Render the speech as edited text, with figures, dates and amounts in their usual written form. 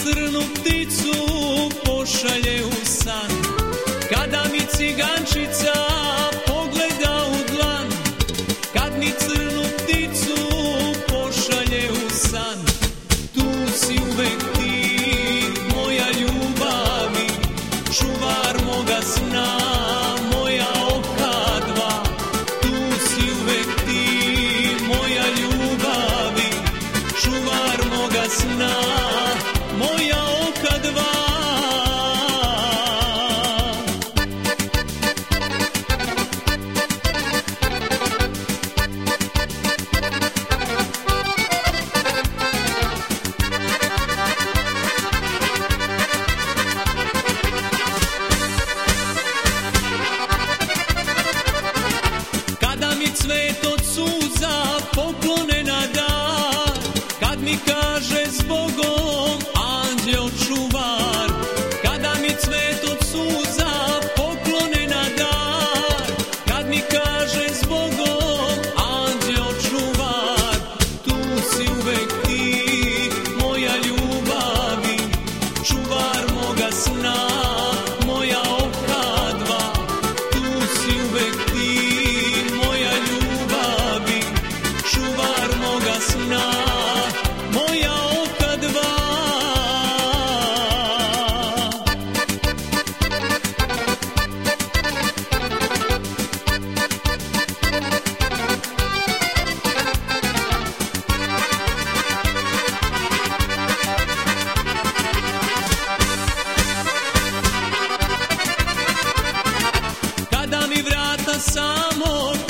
crnu pticu pošalje u san, kada mi cigančica pogleda u dlan, kad mi crnu pticu pošalje u san, tu si uvek ti, moja ljubavi, čuvar moga sna, moja oka dva, tu si uvek ti, moja ljubavi, čuvar moga sna, moja oka dva. Kada mi cvet od suza poklone na dar, kad mi kaže zbogom anđeo čuvar, kada mi cvet od suza poklone na dar, kad mi kaže zbogom anđeo čuvar, tu si uvek ti, moja ljubavi, čuvar moga sna, moja oka dva, tu si uvek ti, moja ljubavi, čuvar moga sna, moja oka dva. Kada mi vrata samog